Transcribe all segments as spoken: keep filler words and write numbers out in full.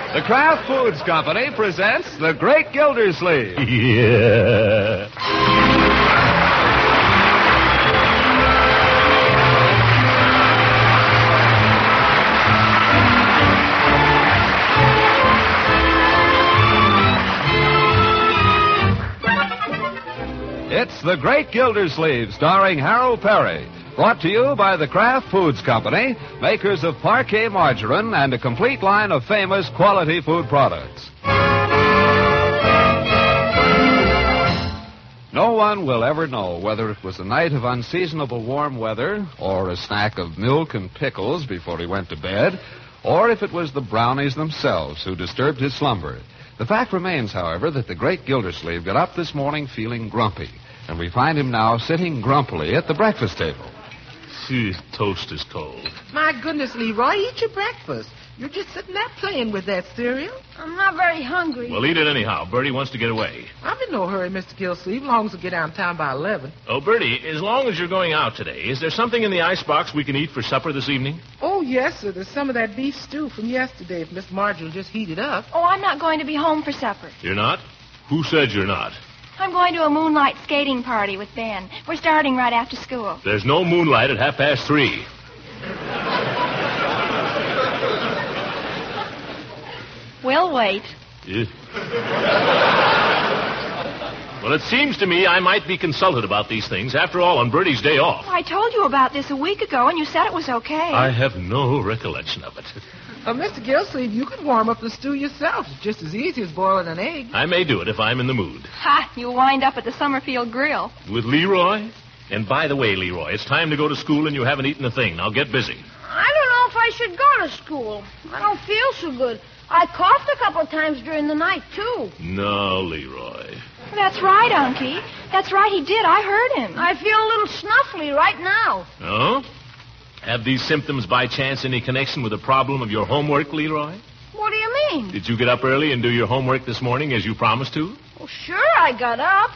The Kraft Foods Company presents The Great Gildersleeve. Yeah. It's The Great Gildersleeve, starring Harold Perry. Brought to you by the Kraft Foods Company, makers of Parquet margarine and a complete line of famous quality food products. No one will ever know whether it was a night of unseasonable warm weather, or a snack of milk and pickles before he went to bed, or if it was the brownies themselves who disturbed his slumber. The fact remains, however, that the great Gildersleeve got up this morning feeling grumpy, and we find him now sitting grumpily at the breakfast table. Phew, toast is cold. My goodness, Leroy, eat your breakfast. You're just sitting there playing with that cereal. I'm not very hungry. Well, eat it anyhow. Bertie wants to get away. I'm in no hurry, Mister Gildersleeve, as long as we get downtown by eleven. Oh, Bertie, as long as you're going out today, is there something in the icebox we can eat for supper this evening? Oh, yes, sir. There's some of that beef stew from yesterday if Miss Marjorie will just heat it up. Oh, I'm not going to be home for supper. You're not? Who said you're not? I'm going to a moonlight skating party with Ben. We're starting right after school. There's no moonlight at half past three. We'll wait. Yeah. Well, it seems to me I might be consulted about these things. After all, on Bertie's day off. I told you about this a week ago, and you said it was okay. I have no recollection of it. Uh, Mister Gildersleeve, you can warm up the stew yourself. It's just as easy as boiling an egg. I may do it if I'm in the mood. Ha! You'll wind up at the Summerfield Grill. With Leroy? And by the way, Leroy, it's time to go to school and you haven't eaten a thing. Now get busy. I don't know if I should go to school. I don't feel so good. I coughed a couple of times during the night, too. No, Leroy. That's right, Unky. That's right, he did. I heard him. I feel a little snuffly right now. Oh? Have these symptoms by chance any connection with the problem of your homework, Leroy? What do you mean? Did you get up early and do your homework this morning as you promised to? Well, sure, I got up.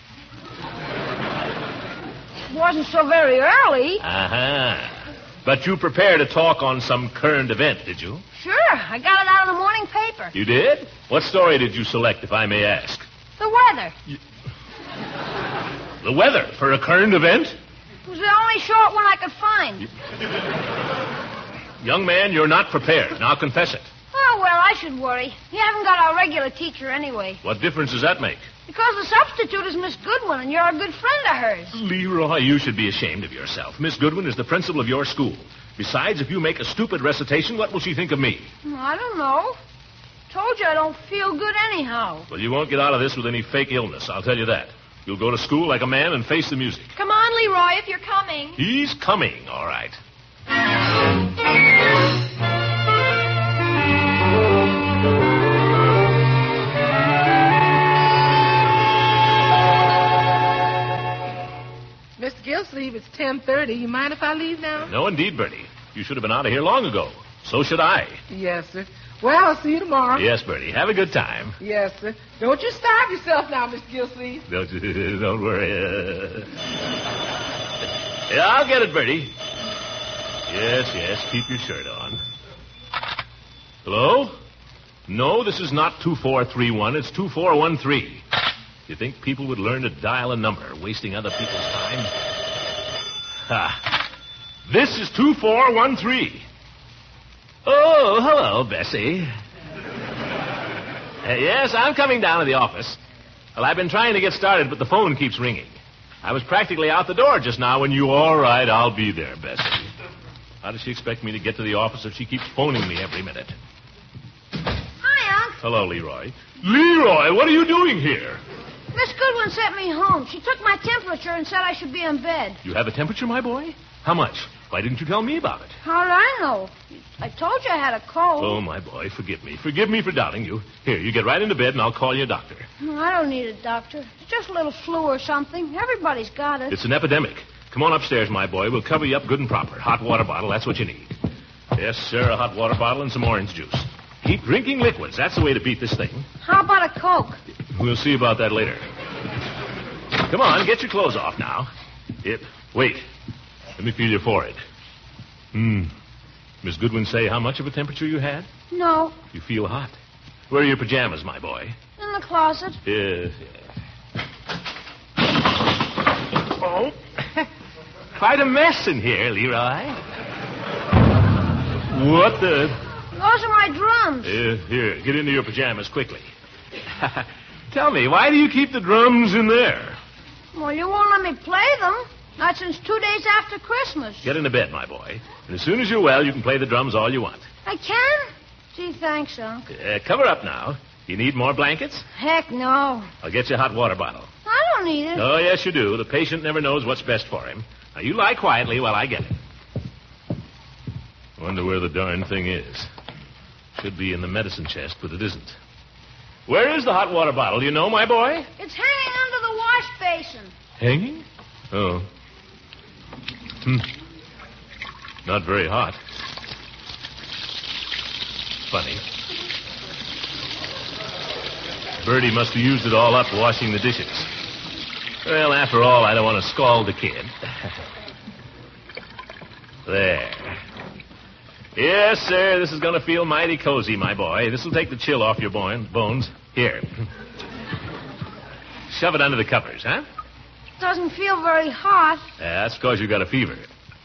It wasn't so very early. Uh-huh. But you prepared a talk on some current event, did you? Sure, I got it out of the morning paper. You did? What story did you select, if I may ask? The weather. You... The weather for a current event? It was the only short one I could find. You... Young man, you're not prepared. Now confess it. Oh, well, I should worry. You haven't got our regular teacher anyway. What difference does that make? Because the substitute is Miss Goodwin, and you're a good friend of hers. Leroy, you should be ashamed of yourself. Miss Goodwin is the principal of your school. Besides, if you make a stupid recitation, what will she think of me? I don't know. Told you I don't feel good anyhow. Well, you won't get out of this with any fake illness, I'll tell you that. You'll go to school like a man and face the music. Come on, Leroy, if you're coming. He's coming, all right. Mister Gildersleeve, it's ten thirty. You mind if I leave now? No, indeed, Bertie. You should have been out of here long ago. So should I. Yes, sir. Well, I'll see you tomorrow. Yes, Bertie. Have a good time. Yes, sir. Don't you starve yourself now, Mister Gildersleeve. Don't, don't worry. Uh... Yeah, I'll get it, Bertie. Yes, yes. Keep your shirt on. Hello? No, this is not two four three one. It's two four one three. You think people would learn to dial a number, wasting other people's time? Ha. This is two four one three. Oh, hello, Bessie. Uh, yes, I'm coming down to the office. Well, I've been trying to get started, but the phone keeps ringing. I was practically out the door just now when you... All right, I'll be there, Bessie. How does she expect me to get to the office if she keeps phoning me every minute? Hi, Unc. Hello, Leroy. Leroy, what are you doing here? Miss Goodwin sent me home. She took my temperature and said I should be in bed. You have a temperature, my boy? How much? Why didn't you tell me about it? How did I know? I told you I had a cold. Oh, my boy, forgive me. Forgive me for doubting you. Here, you get right into bed, and I'll call you a doctor. No, I don't need a doctor. It's just a little flu or something. Everybody's got it. It's an epidemic. Come on upstairs, my boy. We'll cover you up good and proper. Hot water bottle, that's what you need. Yes, sir, a hot water bottle and some orange juice. Keep drinking liquids. That's the way to beat this thing. How about a Coke? We'll see about that later. Come on, get your clothes off now. Yep. Wait. Let me feel your forehead. Hmm. Miss Goodwin say how much of a temperature you had? No. You feel hot. Where are your pajamas, my boy? In the closet. Yes, yes. Oh. Quite a mess in here, Leroy. What the... Those are my drums. Uh, here, get into your pajamas quickly. Tell me, why do you keep the drums in there? Well, you won't let me play them. Not since two days after Christmas. Get into bed, my boy. And as soon as you're well, you can play the drums all you want. I can? Gee, thanks, Unc. Uh, cover up now. You need more blankets? Heck no. I'll get you a hot water bottle. I don't need it. Oh, yes, you do. The patient never knows what's best for him. Now, you lie quietly while I get it. Wonder where the darn thing is. Should be in the medicine chest, but it isn't. Where is the hot water bottle? Do you know, my boy? It's hanging under the wash basin. Hanging? Oh. Hmm. Not very hot. Funny. Bertie must have used it all up washing the dishes. Well, after all, I don't want to scald the kid. There. Yes, sir, this is going to feel mighty cozy, my boy. This will take the chill off your bones. Here. Shove it under the covers, huh? Doesn't feel very hot. Yeah, that's because you got a fever.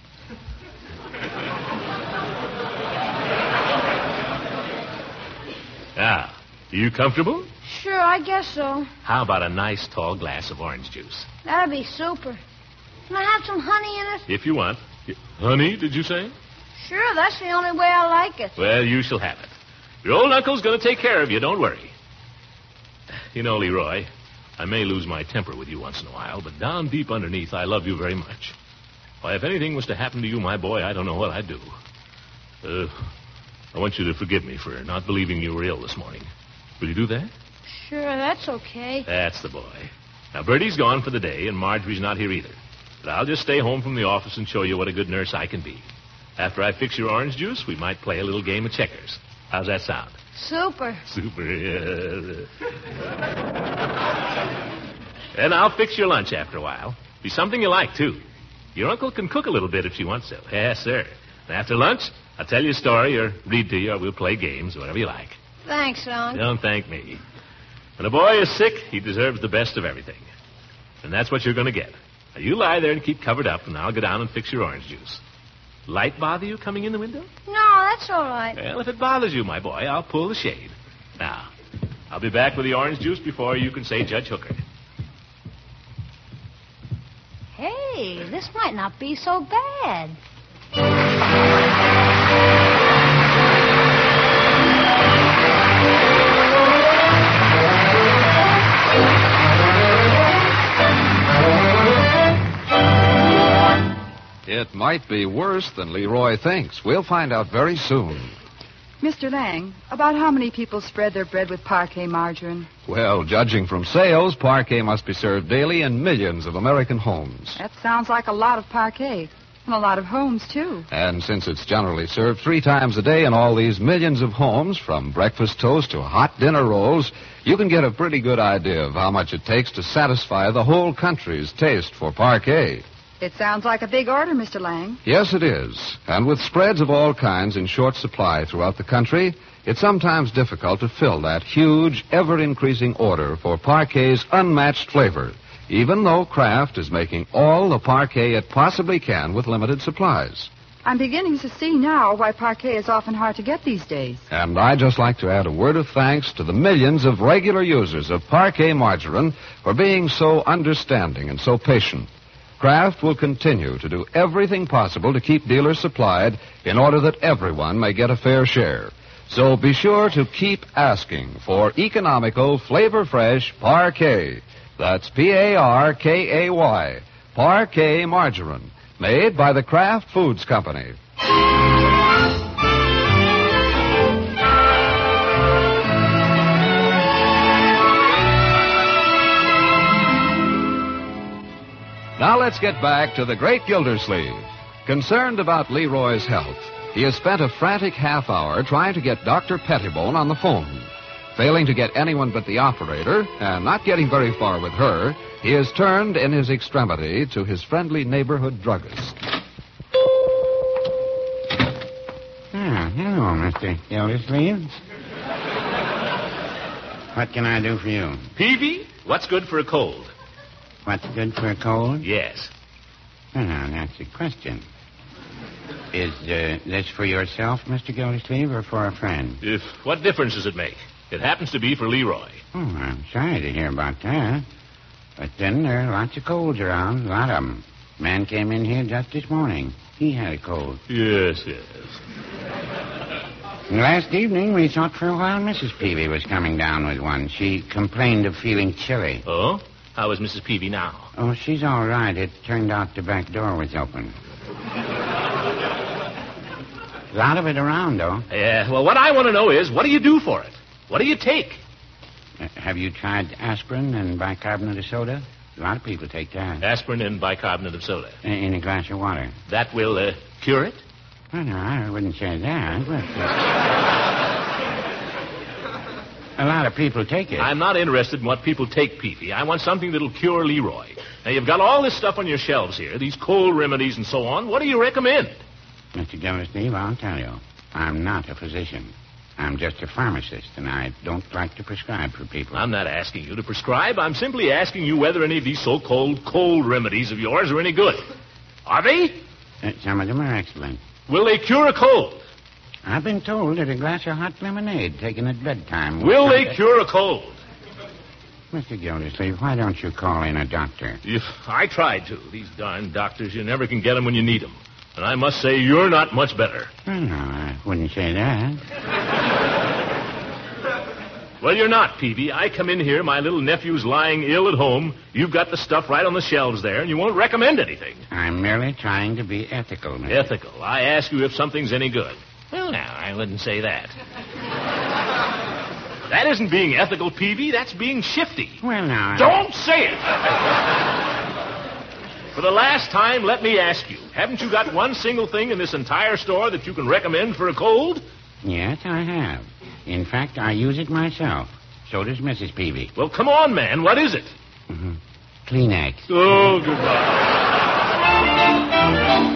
Now, are you comfortable? Sure, I guess so. How about a nice tall glass of orange juice? That'd be super. Can I have some honey in it? If you want. Honey, did you say? Sure, that's the only way I like it. Well, you shall have it. Your old uncle's going to take care of you, don't worry. You know, Leroy, I may lose my temper with you once in a while, but down deep underneath, I love you very much. Why, if anything was to happen to you, my boy, I don't know what I'd do. Uh, I want you to forgive me for not believing you were ill this morning. Will you do that? Sure, that's okay. That's the boy. Now, Bertie's gone for the day, and Marjorie's not here either. But I'll just stay home from the office and show you what a good nurse I can be. After I fix your orange juice, we might play a little game of checkers. How's that sound? Super. Super, yeah. And I'll fix your lunch after a while. Be something you like, too. Your uncle can cook a little bit if she wants to. Yes, sir. And after lunch, I'll tell you a story or read to you, or we'll play games, whatever you like. Thanks, Unc. Don't thank me. When a boy is sick, he deserves the best of everything. And that's what you're going to get. Now, you lie there and keep covered up, and I'll go down and fix your orange juice. Light bother you coming in the window? No, that's all right. Well, if it bothers you, my boy, I'll pull the shade. Now, I'll be back with the orange juice before you can say Judge Hooker. Hey, this might not be so bad. It might be worse than Leroy thinks. We'll find out very soon. Mister Lang, about how many people spread their bread with parquet margarine? Well, judging from sales, parquet must be served daily in millions of American homes. That sounds like a lot of parquet. And a lot of homes, too. And since it's generally served three times a day in all these millions of homes, from breakfast toast to hot dinner rolls, you can get a pretty good idea of how much it takes to satisfy the whole country's taste for parquet. It sounds like a big order, Mister Lang. Yes, it is. And with spreads of all kinds in short supply throughout the country, it's sometimes difficult to fill that huge, ever-increasing order for parquet's unmatched flavor, even though Kraft is making all the parquet it possibly can with limited supplies. I'm beginning to see now why parquet is often hard to get these days. And I'd just like to add a word of thanks to the millions of regular users of parquet margarine for being so understanding and so patient. Kraft will continue to do everything possible to keep dealers supplied in order that everyone may get a fair share. So be sure to keep asking for economical, flavor-fresh parquet. That's P A R K A Y, parquet margarine, made by the Kraft Foods Company. Now let's get back to the great Gildersleeve. Concerned about Leroy's health, he has spent a frantic half hour trying to get Doctor Pettibone on the phone. Failing to get anyone but the operator, and not getting very far with her, he has turned in his extremity to his friendly neighborhood druggist. Ah, hello, Mister Gildersleeve. What can I do for you? Peavy, what's good for a cold? What's good for a cold? Yes. Well, now, that's a question. Is uh, this for yourself, Mister Gildersleeve, or for a friend? If what difference does it make? It happens to be for Leroy. Oh, I'm sorry to hear about that. But then there are lots of colds around, a lot of them. Man came in here just this morning. He had a cold. Yes, yes. And last evening, we thought for a while Missus Peavy was coming down with one. She complained of feeling chilly. Oh? How is Missus Peavy now? Oh, she's all right. It turned out the back door was open. A lot of it around, though. Yeah, well, what I want to know is, what do you do for it? What do you take? Uh, have you tried aspirin and bicarbonate of soda? A lot of people take that. Aspirin and bicarbonate of soda. In, in a glass of water. That will uh, cure it? Well, no, I wouldn't say that, but... Uh, a lot of people take it. I'm not interested in what people take, Peavy. I want something that'll cure Leroy. Now, you've got all this stuff on your shelves here, these cold remedies and so on. What do you recommend? Mister Gildersleeve, I'll tell you. I'm not a physician. I'm just a pharmacist, and I don't like to prescribe for people. I'm not asking you to prescribe. I'm simply asking you whether any of these so-called cold remedies of yours are any good. Are they? Uh, some of them are excellent. Will they cure a cold? I've been told that a glass of hot lemonade taken at bedtime... Will they cure a cold? Mister Gildersleeve, why don't you call in a doctor? If I tried to. These darn doctors, you never can get them when you need them. And I must say, you're not much better. Well, no, I wouldn't say that. Well, you're not, Peavy. I come in here, my little nephew's lying ill at home. You've got the stuff right on the shelves there, and you won't recommend anything. I'm merely trying to be ethical, Mister Ethical. I ask you if something's any good. Well, now, I wouldn't say that. That isn't being ethical, Peavy. That's being shifty. Well, now... I... Don't say it! For the last time, let me ask you, haven't you got one single thing in this entire store that you can recommend for a cold? Yes, I have. In fact, I use it myself. So does Missus Peavy. Well, come on, man. What is it? Mm-hmm. Kleenex. Oh, goodbye.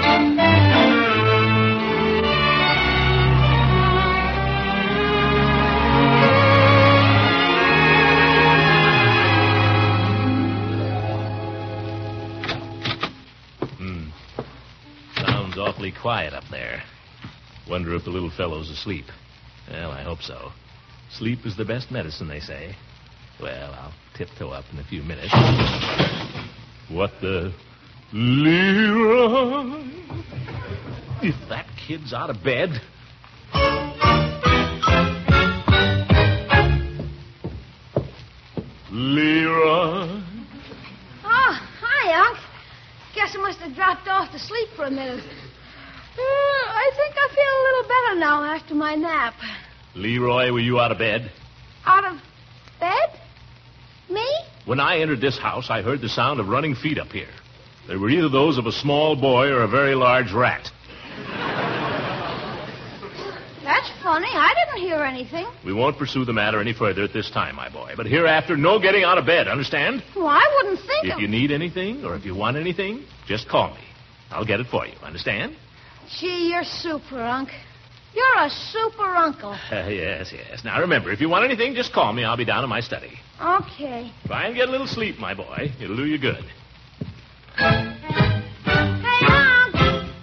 Awfully quiet up there. Wonder if the little fellow's asleep. Well, I hope so. Sleep is the best medicine, they say. Well, I'll tiptoe up in a few minutes. What the... Leroy? If that kid's out of bed... Leroy? Oh, hi, Unc. Guess I must have dropped off to sleep for a minute. Uh, I think I feel a little better now after my nap. Leroy, were you out of bed? Out of bed? Me? When I entered this house, I heard the sound of running feet up here. They were either those of a small boy or a very large rat. That's funny. I didn't hear anything. We won't pursue the matter any further at this time, my boy. But hereafter, no getting out of bed, understand? Well, I wouldn't think If of... you need anything or if you want anything, just call me. I'll get it for you, understand? Gee, you're super, Unc. You're a super uncle. Uh, yes, yes. Now, remember, if you want anything, just call me. I'll be down in my study. Okay. Try and get a little sleep, my boy. It'll do you good. Hey, Unc!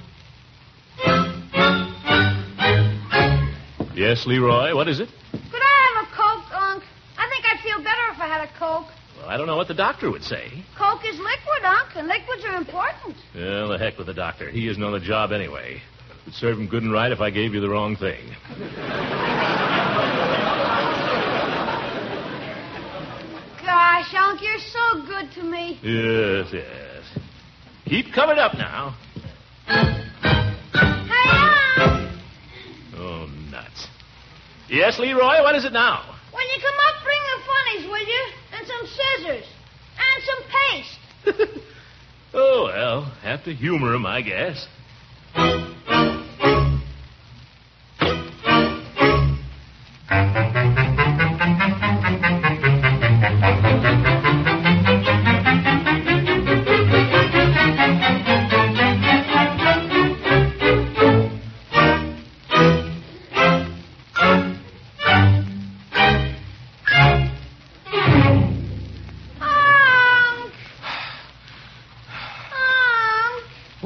Yes, Leroy, what is it? Could I have a Coke, Unc? I think I'd feel better if I had a Coke. Well, I don't know what the doctor would say. Coke is liquid, Unc, and liquids are important. Well, the heck with the doctor. He isn't on the job anyway. It'd serve him good and right if I gave you the wrong thing. Gosh, Unc, you're so good to me. Yes, yes. Keep coming up now. Hey, Unc! Oh, nuts. Yes, Leroy, what is it now? When you come up, bring the funnies, will you? And some scissors. And some paste. Oh, well, have to humor him, I guess.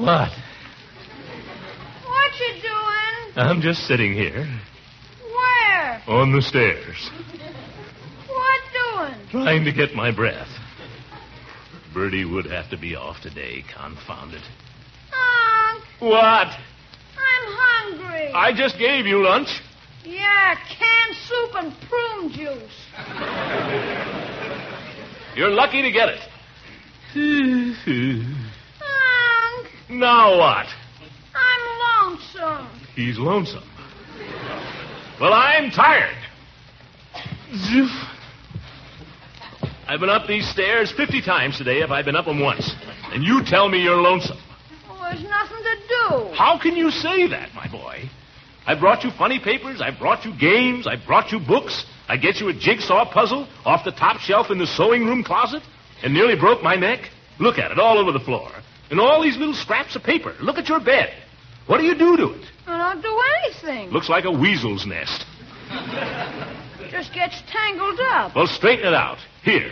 What? What you doing? I'm just sitting here Where? on the stairs, What doing? trying to get my breath. Bertie would have to be off today, confound it. Unc, What? I'm hungry. I just gave you lunch. Yeah, canned soup and prune juice. You're lucky to get it. Unc, Now what? I'm lonesome. He's lonesome. Well, I'm tired. Zoof. I've been up these stairs fifty times today if I've been up them once. And you tell me you're lonesome. Well, there's nothing to do. How can you say that, my boy? I brought you funny papers. I brought you games. I brought you books. I get you a jigsaw puzzle off the top shelf in the sewing room closet and nearly broke my neck. Look at it all over the floor. And all these little scraps of paper. Look at your bed. What do you do to it? I don't do anything. Looks like a weasel's nest. It just gets tangled up. Well, straighten it out. Here.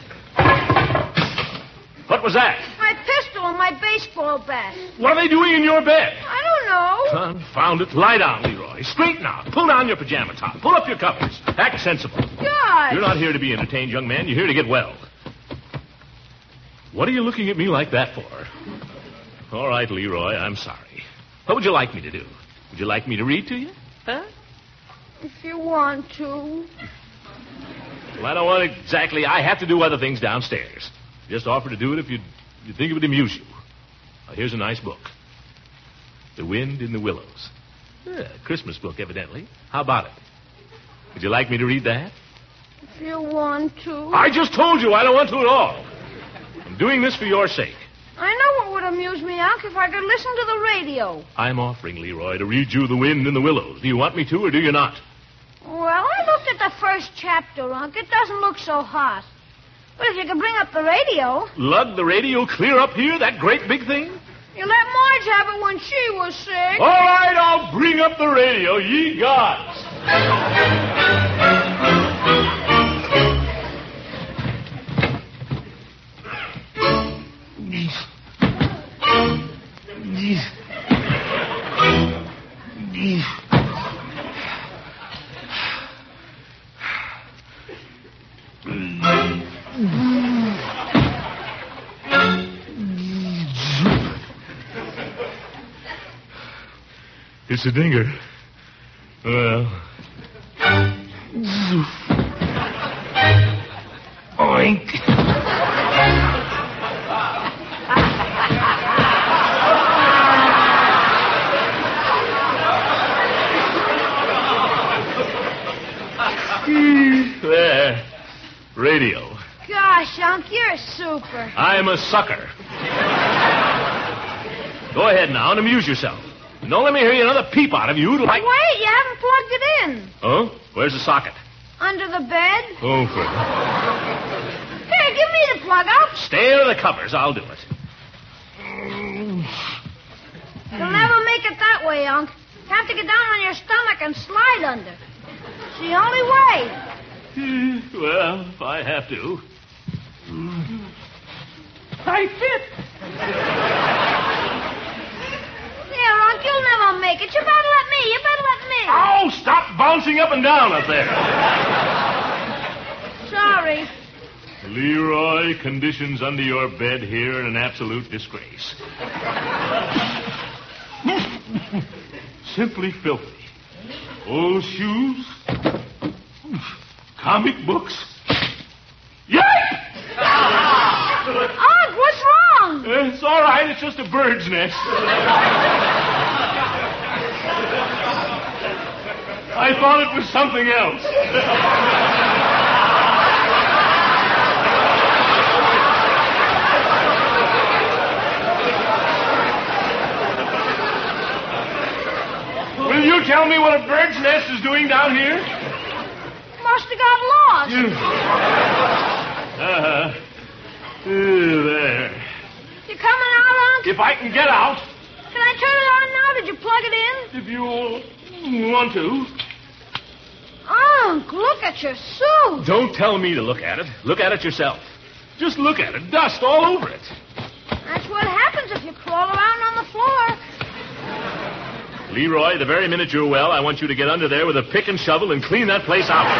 What was that? My pistol and my baseball bat. What are they doing in your bed? I don't know. Confound it. Lie down, Leroy. Straighten out. Pull down your pajama top. Pull up your covers. Act sensible. God. You're not here to be entertained, young man. You're here to get well. What are you looking at me like that for? All right, Leroy, I'm sorry. What would you like me to do? Would you like me to read to you? Huh? If you want to. Well, I don't want exactly. I have to do other things downstairs. Just offer to do it if you you think it would amuse you. Now, here's a nice book. The Wind in the Willows. Yeah, a Christmas book, evidently. How about it? Would you like me to read that? If you want to. I just told you I don't want to at all. I'm doing this for your sake. I know what would amuse me, Unc, if I could listen to the radio. I'm offering, Leroy, to read you The Wind in the Willows. Do you want me to, or do you not? Well, I looked at the first chapter, Unc. It doesn't look so hot. But if you could bring up the radio. Lug the radio clear up here, that great big thing? You let Marge have it when she was sick. All right, I'll bring up the radio, ye gods. It's a dinger. Well. Oink. There. Radio. Gosh, Unc, you're super. I'm a sucker. Go ahead now and amuse yourself. Don't let me hear another peep out of you like... Wait, you haven't plugged it in. Oh? Where's the socket? Under the bed. Oh, for... Here, give me the plug. I'll... Stay under the covers. I'll do it. You'll never make it that way, Unc. You have to get down on your stomach and slide under. It's the only way. Well, if I have to. I fit. Here, Unc, you'll never make it. You better let me. You better let me. Oh, stop bouncing up and down up there. Sorry. Leroy, conditions under your bed here are an absolute disgrace. Simply filthy. Old shoes. Comic books. Yay! Unc, what's wrong? Uh, it's all right. It's just a bird's nest. I thought it was something else. Will you tell me what a bird's nest is doing down here? Must have got lost. Uh-huh. Uh, there. You coming out, Unc? If I can get out. Can I turn it on now? Did you plug it in? If you want to. Unc, look at your suit. Don't tell me to look at it. Look at it yourself. Just look at it. Dust all over it. That's what happens if you crawl around on the floor. Leroy, the very minute you're well, I want you to get under there with a pick and shovel and clean that place out.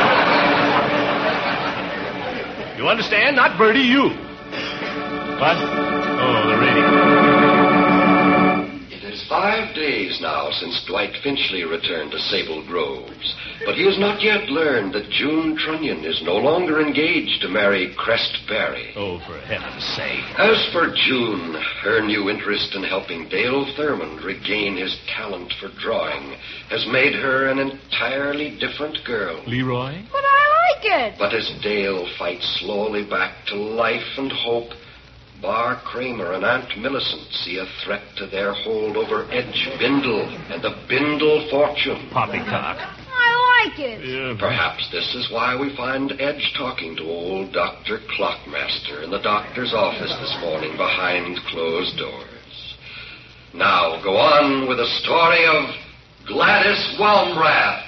You understand? Not Bertie, you. What? Oh, the radio. It is five days now since Dwight Finchley returned to Sable Groves, but he has not yet learned that June Trunnion is no longer engaged to marry Crest Barry. Oh, for heaven's sake. As for June, her new interest in helping Dale Thurmond regain his talent for drawing has made her an entirely different girl. Leroy? But I like it. But as Dale fights slowly back to life and hope, Bar Kramer and Aunt Millicent see a threat to their hold over Edge Bindle and the Bindle fortune. Poppycock. I like it. Yeah. Perhaps this is why we find Edge talking to old Doctor Clockmaster in the doctor's office this morning behind closed doors. Now go on with the story of Gladys Walmrath.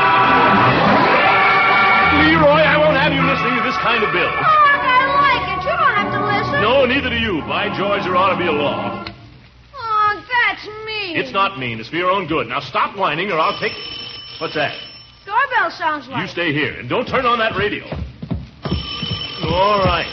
Leroy, I won't have you listening to this kind of bill. Oh, I like it. You don't have to listen. No, neither do you. By George, there ought to be a law. Oh, that's mean. It's not mean. It's for your own good. Now stop whining or I'll take... What's that? Doorbell sounds like. You stay here and don't turn on that radio. All right.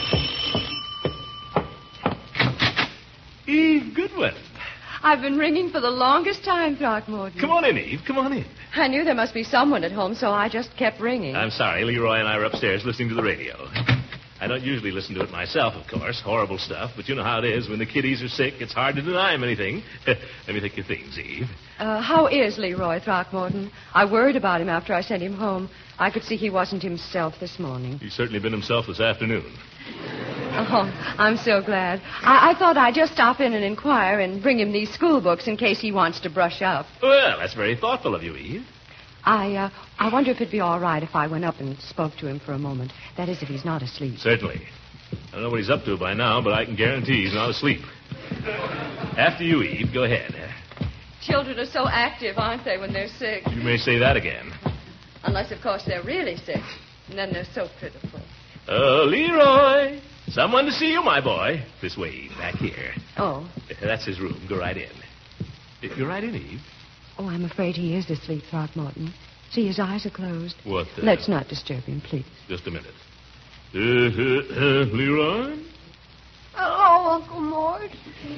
Eve Goodwin. I've been ringing for the longest time, Throckmorton. Come on in, Eve. Come on in. I knew there must be someone at home, so I just kept ringing. I'm sorry. Leroy and I were upstairs listening to the radio. I don't usually listen to it myself, of course. Horrible stuff. But you know how it is. When the kiddies are sick, it's hard to deny them anything. Let me think of things, Eve. Uh, how is Leroy, Throckmorton? I worried about him after I sent him home. I could see he wasn't himself this morning. He's certainly been himself this afternoon. Oh, I'm so glad. I, I thought I'd just stop in and inquire and bring him these school books in case he wants to brush up. Well, that's very thoughtful of you, Eve. I, uh, I wonder if it'd be all right if I went up and spoke to him for a moment. That is, if he's not asleep. Certainly. I don't know what he's up to by now, but I can guarantee he's not asleep. After you, Eve. Go ahead. Children are so active, aren't they, when they're sick? You may say that again. Unless, of course, they're really sick. And then they're so pitiful. Oh, Leroy. Someone to see you, my boy. This way, Eve. Back here. Oh. That's his room. Go right in. Go right in, Eve. Oh, I'm afraid he is asleep, Throckmorton. See, his eyes are closed. What the... Let's not disturb him, please. Just a minute. Uh, uh, uh, Leroy? Hello, Uncle Mort.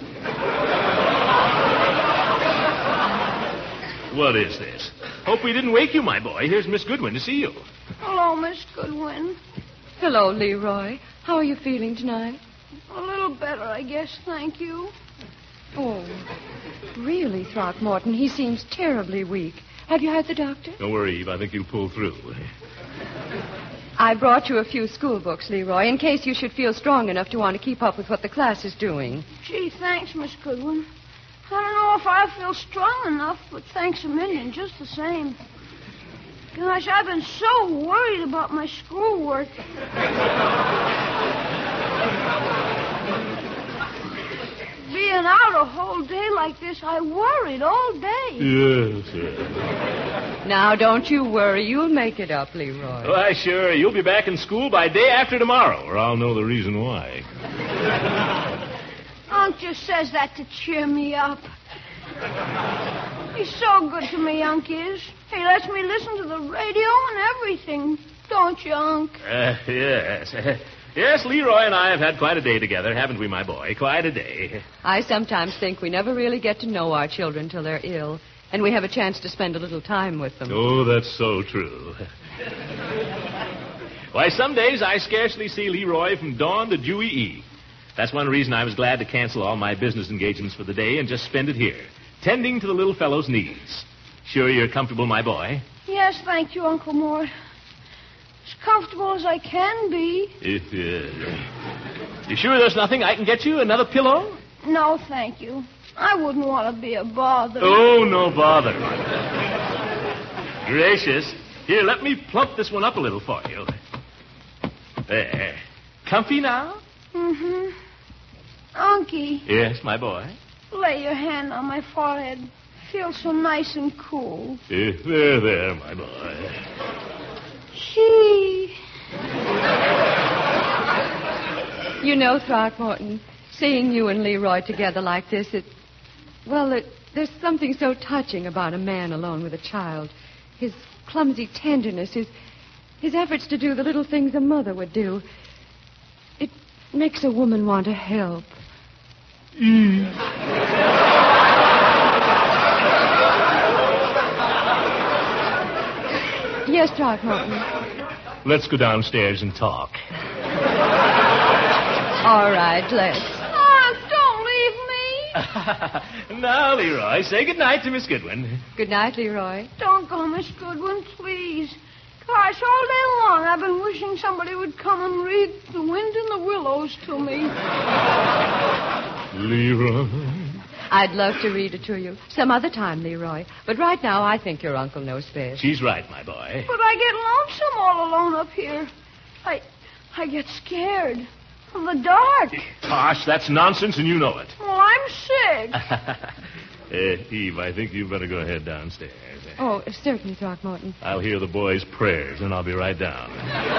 What is this? Hope we didn't wake you, my boy. Here's Miss Goodwin to see you. Hello, Miss Goodwin. Hello, Leroy. How are you feeling tonight? A little better, I guess, thank you. Oh, really, Throckmorton? He seems terribly weak. Have you had the doctor? Don't worry, Eve. I think you'll pull through. I brought you a few school books, Leroy, in case you should feel strong enough to want to keep up with what the class is doing. Gee, thanks, Miss Goodwin. I don't know if I feel strong enough, but thanks a million, just the same. Gosh, I've been so worried about my schoolwork. Being out a whole day like this, I worried all day. Yes, yes. Now, don't you worry. You'll make it up, Leroy. Why, sure. You'll be back in school by day after tomorrow, or I'll know the reason why. Unc just says that to cheer me up. He's so good to me, Unc is. He lets me listen to the radio and everything. Don't you, Unc? Uh, yes. Yes, Leroy and I have had quite a day together, haven't we, my boy? Quite a day. I sometimes think we never really get to know our children till they're ill, and we have a chance to spend a little time with them. Oh, that's so true. Why, some days I scarcely see Leroy from dawn to dewy eve. That's one reason I was glad to cancel all my business engagements for the day and just spend it here, tending to the little fellow's needs. Sure you're comfortable, my boy? Yes, thank you, Uncle Mort. As comfortable as I can be. If, uh, you sure there's nothing I can get you? Another pillow? No, thank you. I wouldn't want to be a bother. Oh, no bother. Gracious. Here, let me plump this one up a little for you. There. Comfy now? Mm-hmm. Unky. Yes, my boy. Lay your hand on my forehead. Feels so nice and cool. Uh, there, there, my boy. Gee. You know, Throckmorton, Seeing you and Leroy together like this, it... Well, it, there's something so touching about a man alone with a child. His clumsy tenderness, his, his efforts to do the little things a mother would do. It makes a woman want to help. Mm. Yes, Throckmorton. Let's go downstairs and talk. All right, let's. Oh, don't leave me. Now, Leroy, say goodnight to Miss Goodwin. Good night, Leroy. Don't go, Miss Goodwin, please. Gosh, all day long I've been wishing somebody would come and read The Wind in the Willows to me. Leroy. I'd love to read it to you some other time, Leroy. But right now, I think your uncle knows best. She's right, my boy. But I get lonesome all alone up here. I, I get scared of the dark. Tosh, that's nonsense, and you know it. Well, I'm sick. uh, Eve, I think you better go ahead downstairs. Oh, certainly, Throckmorton. I'll hear the boys' prayers, and I'll be right down.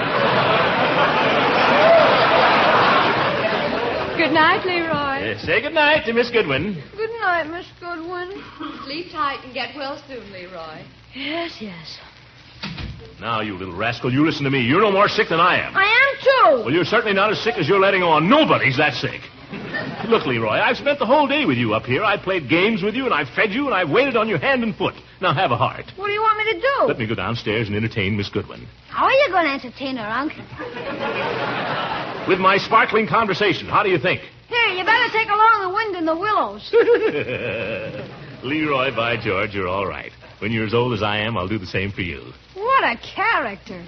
Good night, Leroy. Uh, say good night to Miss Goodwin. Good night, Miss Goodwin. Sleep tight and get well soon, Leroy. Yes, yes. Now, you little rascal, you listen to me. You're no more sick than I am. I am, too. Well, you're certainly not as sick as you're letting on. Nobody's that sick. Look, Leroy, I've spent the whole day with you up here. I've played games with you, and I've fed you, and I've waited on you hand and foot. Now, have a heart. What do you want me to do? Let me go downstairs and entertain Miss Goodwin. How are you going to entertain her, Unc? With my sparkling conversation. How do you think? Here, you better take along The Wind in the Willows. Leroy, by George, you're all right. When you're as old as I am, I'll do the same for you. What a character.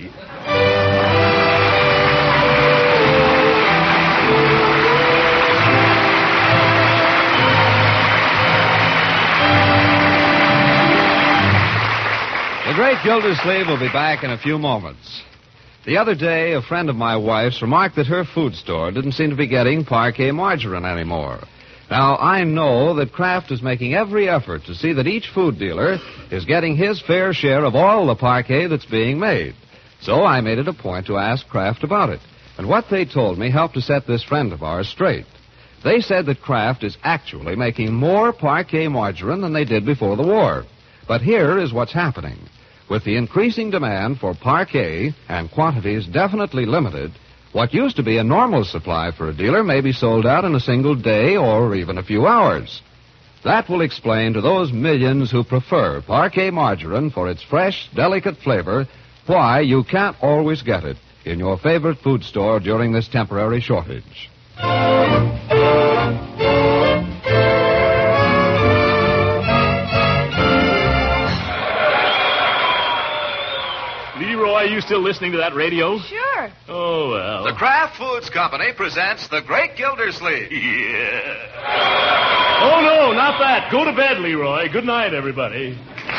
The Great Gildersleeve will be back in a few moments. The other day, a friend of my wife's remarked that her food store didn't seem to be getting Parquet margarine anymore. Now, I know that Kraft is making every effort to see that each food dealer is getting his fair share of all the Parquet that's being made. So I made it a point to ask Kraft about it. And what they told me helped to set this friend of ours straight. They said that Kraft is actually making more Parquet margarine than they did before the war. But here is what's happening. With the increasing demand for Parquet and quantities definitely limited, what used to be a normal supply for a dealer may be sold out in a single day or even a few hours. That will explain to those millions who prefer Parquet margarine for its fresh, delicate flavor why you can't always get it in your favorite food store during this temporary shortage. Leroy, are you still listening to that radio? Sure. Oh, well. The Kraft Foods Company presents The Great Gildersleeve. Yeah. Oh, no, not that. Go to bed, Leroy. Good night, everybody.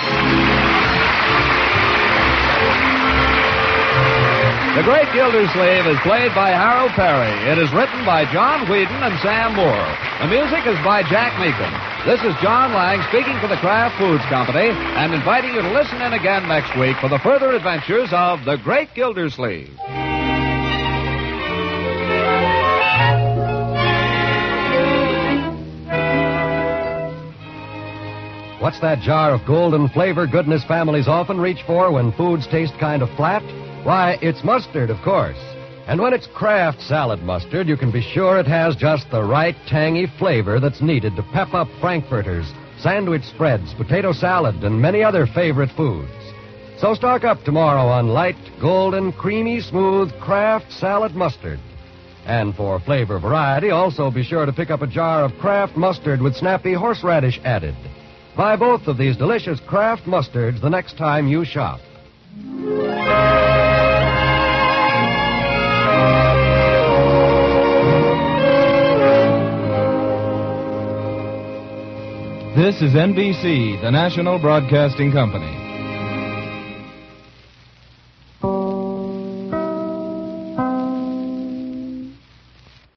The Great Gildersleeve is played by Harold Perry. It is written by John Whedon and Sam Moore. The music is by Jack Meakin. This is John Lang speaking for the Kraft Foods Company and inviting you to listen in again next week for the further adventures of The Great Gildersleeve. What's that jar of golden flavor goodness families often reach for when foods taste kind of flat? Why, it's mustard, of course. And when it's Kraft salad mustard, you can be sure it has just the right tangy flavor that's needed to pep up frankfurters, sandwich spreads, potato salad, and many other favorite foods. So stock up tomorrow on light, golden, creamy, smooth Kraft salad mustard. And for flavor variety, also be sure to pick up a jar of Kraft mustard with snappy horseradish added. Buy both of these delicious Kraft mustards the next time you shop. This is N B C, the national broadcasting company.